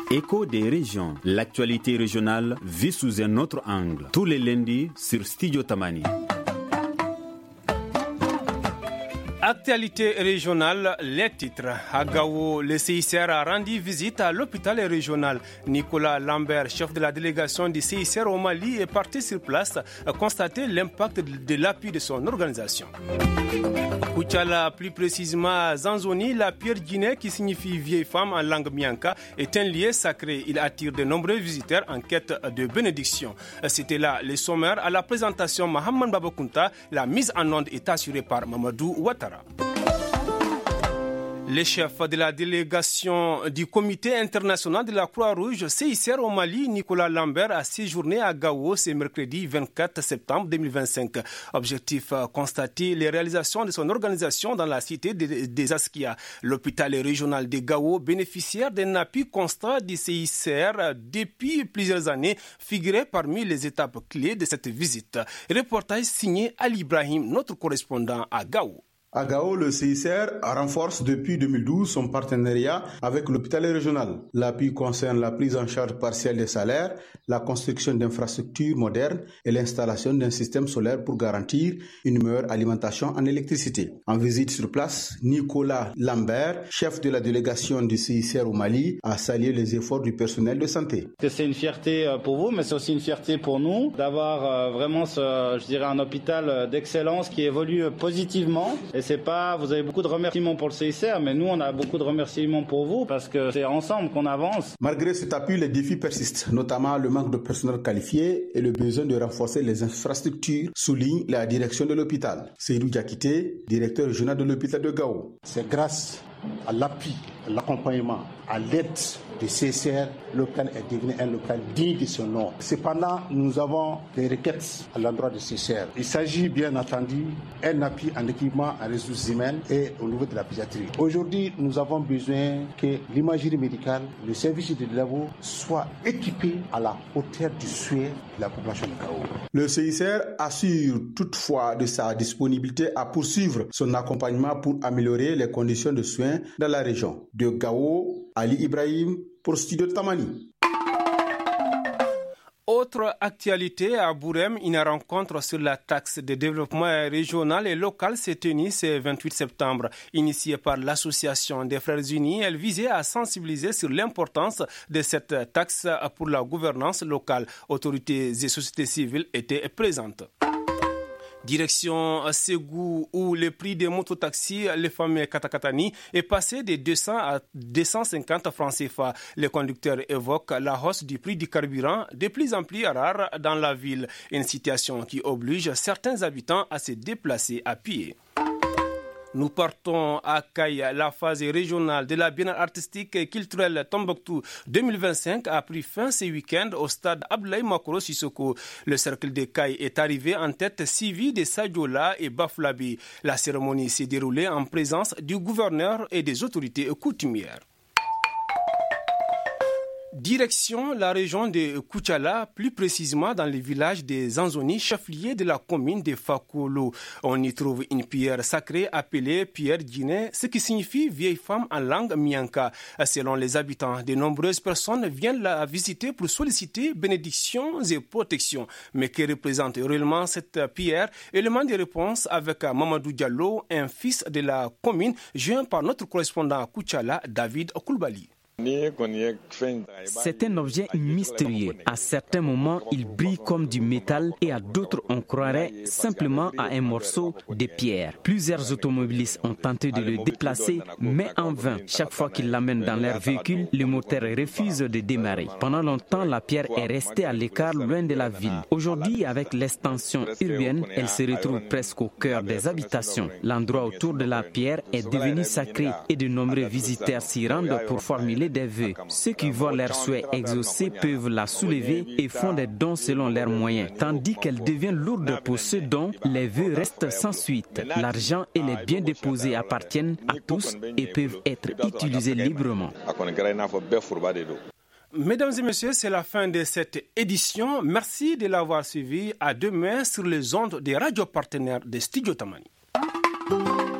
Écho des régions. L'actualité régionale vue sous un autre angle. Tous les lundis sur Studio Tamani. Actualité régionale, les titres. À Gao, le CICR a rendu visite à l'hôpital régional. Nicolas Lambert, chef de la délégation du CICR au Mali, est parti sur place à constater l'impact de l'appui de son organisation. Koutiala, plus précisément Zanzoni, la pierre guinée qui signifie vieille femme en langue mianka, est un lieu sacré. Il attire de nombreux visiteurs en quête de bénédiction. C'était là le sommaire à la présentation Mohamed Babakounta. La mise en onde est assurée par Mamadou Ouattara. Le chef de la délégation du comité international de la Croix-Rouge CICR au Mali, Nicolas Lambert, a séjourné à Gao ce mercredi 24 septembre 2025. Objectif, constater les réalisations de son organisation dans la cité des Askia. L'hôpital régional de Gao, bénéficiaire d'un appui constant du CICR depuis plusieurs années, figurait parmi les étapes clés de cette visite. Reportage signé Ali Ibrahim, notre correspondant à Gao. À Gao, le CICR renforce depuis 2012 son partenariat avec l'hôpital régional. L'appui concerne la prise en charge partielle des salaires, la construction d'infrastructures modernes et l'installation d'un système solaire pour garantir une meilleure alimentation en électricité. En visite sur place, Nicolas Lambert, chef de la délégation du CICR au Mali, a salué les efforts du personnel de santé. C'est une fierté pour vous, mais c'est aussi une fierté pour nous d'avoir vraiment, un hôpital d'excellence qui évolue positivement. Et c'est pas, vous avez beaucoup de remerciements pour le CICR, mais nous, on a beaucoup de remerciements pour vous parce que c'est ensemble qu'on avance. Malgré cet appui, les défis persistent, notamment le manque de personnel qualifié et le besoin de renforcer les infrastructures, souligne la direction de l'hôpital. Seydou Diakité, directeur régional de l'hôpital de Gao. C'est grâce à l'appui, à l'accompagnement, à l'aide du CICR, le local est devenu un local digne de son nom. Cependant, nous avons des requêtes à l'endroit du CICR. Il s'agit bien entendu d'un appui en équipement en ressources humaines et au niveau de la pédiatrie. Aujourd'hui, nous avons besoin que l'imagerie médicale, le service de labo soit équipé à la hauteur du souhait de la population de Gao. Le CICR assure toutefois de sa disponibilité à poursuivre son accompagnement pour améliorer les conditions de soins dans la région. De Gao, Ali Ibrahim pour Studio Tamani. Autre actualité à Bourem, une rencontre sur la taxe de développement régional et local s'est tenue ce 28 septembre. Initiée par l'Association des Frères Unis, elle visait à sensibiliser sur l'importance de cette taxe pour la gouvernance locale. Autorités et sociétés civiles étaient présentes. Direction Ségou, où le prix des mototaxis, les fameux katakatani, est passé de 200 à 250 francs CFA. Les conducteurs évoquent la hausse du prix du carburant de plus en plus rare dans la ville. Une situation qui oblige certains habitants à se déplacer à pied. Nous partons à Kaï. La phase régionale de la Biennale artistique et culturelle Tombouctou 2025 a pris fin ce week-end au stade Abdoulaye Makoro Sissoko. Le cercle de Kaï est arrivé en tête suivi de Sadiola et Baflabi. La cérémonie s'est déroulée en présence du gouverneur et des autorités coutumières. Direction la région de Koutiala, plus précisément dans le village de Zanzoni, chef-lieu de la commune de Fakolo. On y trouve une pierre sacrée appelée pierre guinée, ce qui signifie vieille femme en langue mianka. Selon les habitants, de nombreuses personnes viennent la visiter pour solliciter bénédictions et protections. Mais que représente réellement cette pierre? Élément de réponse avec Mamadou Diallo, un fils de la commune, joint par notre correspondant à Koutiala, David Koulibaly. C'est un objet mystérieux. À certains moments, il brille comme du métal et à d'autres, on croirait simplement à un morceau de pierre. Plusieurs automobilistes ont tenté de le déplacer, mais en vain. Chaque fois qu'ils l'amènent dans leur véhicule, le moteur refuse de démarrer. Pendant longtemps, la pierre est restée à l'écart, loin de la ville. Aujourd'hui, avec l'extension urbaine, elle se retrouve presque au cœur des habitations. L'endroit autour de la pierre est devenu sacré et de nombreux visiteurs s'y rendent pour formuler des vœux. Ceux qui voient leurs souhaits exaucés peuvent la soulever et font des dons selon leurs moyens. Tandis qu'elle devient lourde pour ceux dont les vœux restent sans suite. L'argent et les biens déposés appartiennent à tous et peuvent être utilisés librement. Mesdames et messieurs, c'est la fin de cette édition. Merci de l'avoir suivi. À demain sur les ondes des radios partenaires de Studio Tamani.